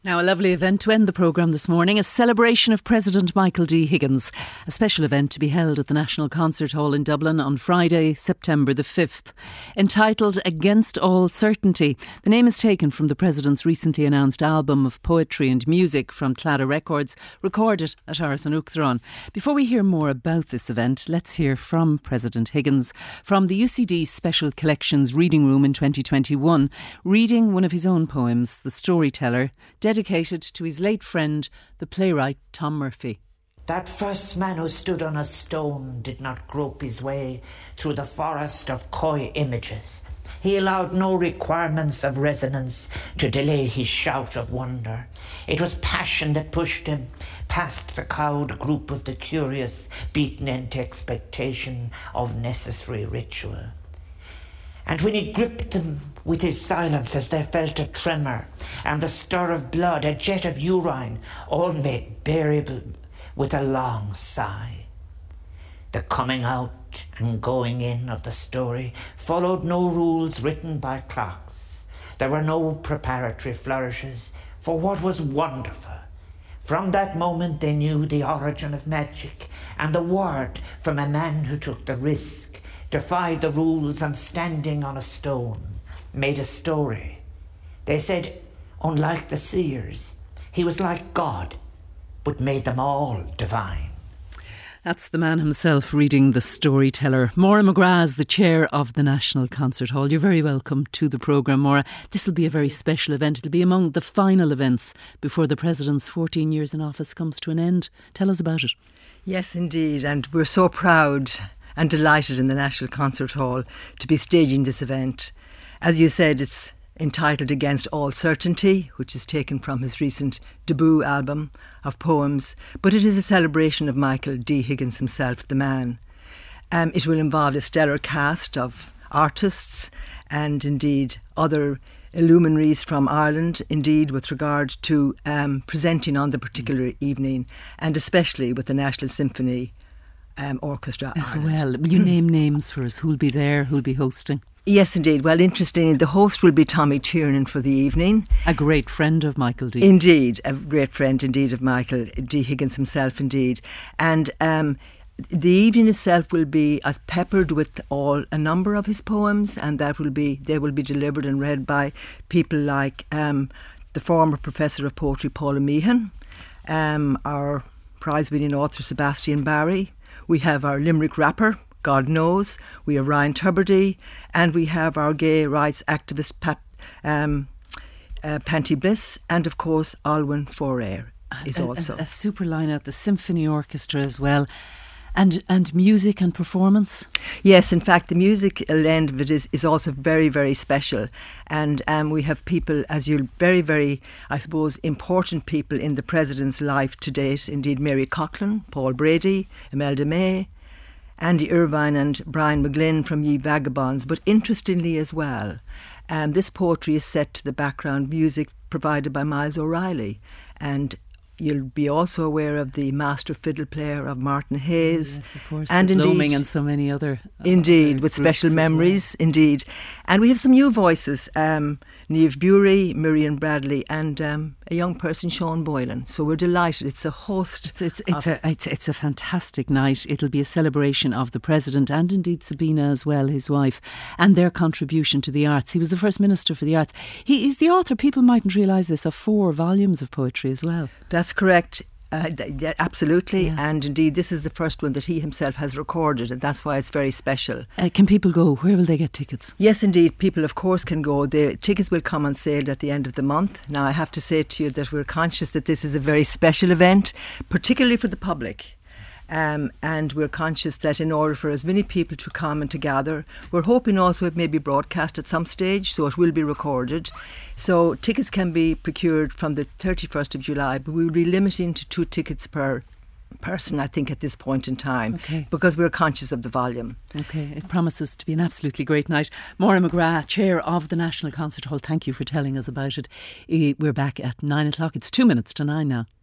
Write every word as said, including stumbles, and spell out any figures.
Now, a lovely event to end the programme this morning, a celebration of President Michael D. Higgins. A special event to be held at the National Concert Hall in Dublin on Friday, September the fifth. Entitled Against All Certainty. The name is taken from the President's recently announced album of poetry and music from Claddagh Records, recorded at Áras an Uachtaráin. Before we hear more about this event, let's hear from President Higgins from the U C D Special Collections Reading Room in twenty twenty-one, reading one of his own poems, The Storyteller, dedicated to his late friend, the playwright Tom Murphy. That first man who stood on a stone did not grope his way through the forest of coy images. He allowed no requirements of resonance to delay his shout of wonder. It was passion that pushed him past the cowed group of the curious, beaten into expectation of necessary ritual. And when he gripped them with his silence as they felt a tremor and the stir of blood, a jet of urine, all made bearable with a long sigh. The coming out and going in of the story followed no rules written by clocks. There were no preparatory flourishes for what was wonderful. From that moment they knew the origin of magic, and the word from a man who took the risk, defied the rules, and standing on a stone, made a story. They said, unlike the seers, he was like God, but made them all divine. That's the man himself reading The Storyteller. Maura McGrath is the chair of the National Concert Hall. You're very welcome to the programme, Maura. This will be a very special event. It'll be among the final events before the President's fourteen years in office comes to an end. Tell us about it. Yes, indeed. And we're so proud and delighted in the National Concert Hall to be staging this event. As you said, it's entitled Against All Certainty, which is taken from his recent debut album of poems, but it is a celebration of Michael D. Higgins himself, the man. Um, it will involve a stellar cast of artists and indeed other luminaries from Ireland, indeed with regard to um, presenting on the particular evening, and especially with the National Symphony Um, Orchestra as Ireland. well. Will you name names for us? Who'll be there? Who'll be hosting? Yes, indeed. Well, interestingly, the host will be Tommy Tiernan for the evening. A great friend of Michael D. Indeed, a great friend indeed of Michael D. Higgins himself, indeed. And um, the evening itself will be as peppered with all a number of his poems, and that will be they will be delivered and read by people like um, the former Professor of Poetry Paula Meehan, um, our prize-winning author Sebastian Barry. We have our Limerick rapper, God Knows. We have Ryan Tubridy, and we have our gay rights activist Pat um, uh, Panty Bliss, and of course Alwyn Forair is a, also a, a super line-out. The Symphony Orchestra as well. And and music and performance? Yes, in fact, the music end of it is, is also very, very special. And um, we have people, as you very, very, I suppose, important people in the President's life to date. Indeed, Mary Coughlin, Paul Brady, Imelda May, Andy Irvine and Brian McGlynn from Ye Vagabonds. But interestingly as well, um, this poetry is set to the background music provided by Miles O'Reilly. And you'll be also aware of the master fiddle player of Martin Hayes. Yes, of course. And indeed, indeed, and so many other. Uh, indeed, other with special memories, well. Indeed. And we have some new voices, um, Niamh Bury, Miriam Bradley, and um, a young person, Sean Boylan. So we're delighted. It's a host. It's it's it's a it's, it's a fantastic night. It'll be a celebration of the President and indeed Sabina as well, his wife, and their contribution to the arts. He was the first Minister for the Arts. He is the author, people mightn't realise this, of four volumes of poetry as well. That's correct. Uh, th- th- absolutely, Yeah. And indeed this is the first one that he himself has recorded, and that's why it's very special. Uh, can people go? Where will they get tickets? Yes, indeed, people of course can go. The tickets will come on sale at the end of the month. Now I have to say to you that we're conscious that this is a very special event, particularly for the public. Um, and we're conscious that in order for as many people to come and to gather, we're hoping also it may be broadcast at some stage, so it will be recorded. So tickets can be procured from the thirty-first of July, but we'll be limiting to two tickets per person, I think, at this point in time, okay. because we're conscious of the volume. Okay, it promises to be an absolutely great night. Maura McGrath, Chair of the National Concert Hall, thank you for telling us about it. We're back at nine o'clock. It's two minutes to nine now.